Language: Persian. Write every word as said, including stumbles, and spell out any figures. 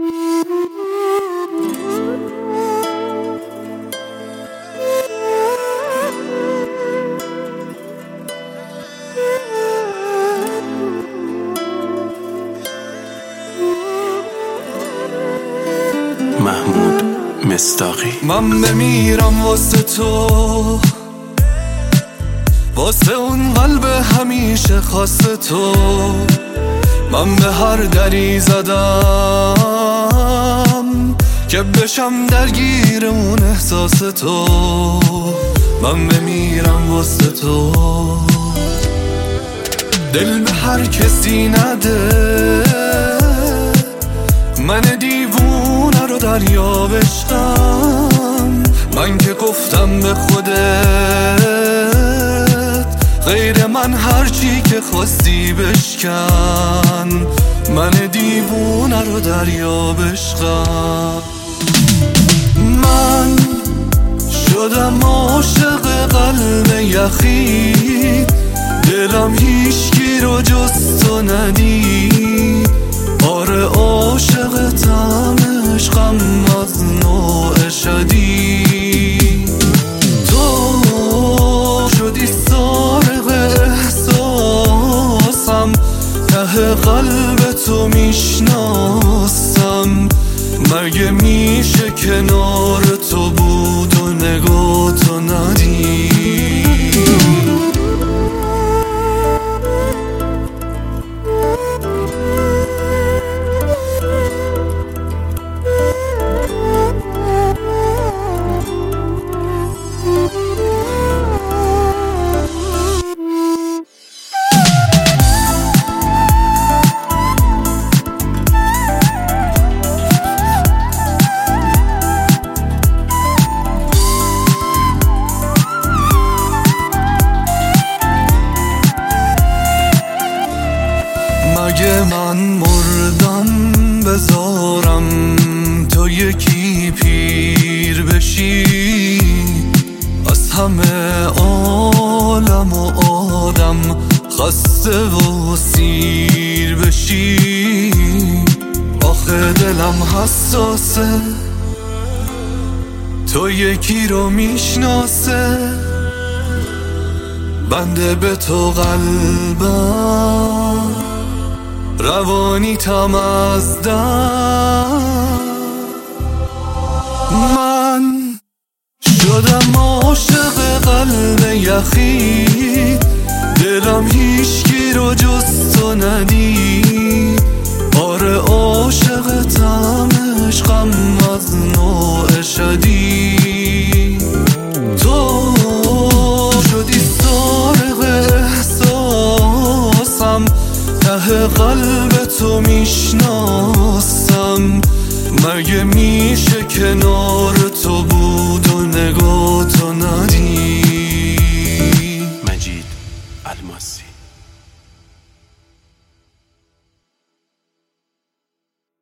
محمود مصداقی. من بمیرم واسه تو، واسه اون قلب همیشه خواست تو. من به هر دری زدم که بشم درگیر اون احساس تو. من بمیرم واسه تو، دل به هر کسی نده. من دیوونه رو دریا بشم، من که گفتم به خودت غیر من هرچی که خواستی بشکن. من دیوونه رو دریا بشم. من شدم عاشق قلب یخی، دلم هیچکی رو جز تو ندید. آره عاشق طعم عشقم از نوع شدید. تو شدی سارق احساسم، ته قلب تو میشناسم. مگه میشه کنار تو بود و نگاه تو ندید؟ مگه من مردم بذارم تو یکی پیر بشی، از همه عالم و آدم خسته و سیر بشی. آخه دلم حساسه، تو یکی رو میشناسه. بنده به تو قلبم، روانی تم از دم. من شدم عاشق قلب یخی، دلم هیچکی رو جز تو ندید. آره عاشق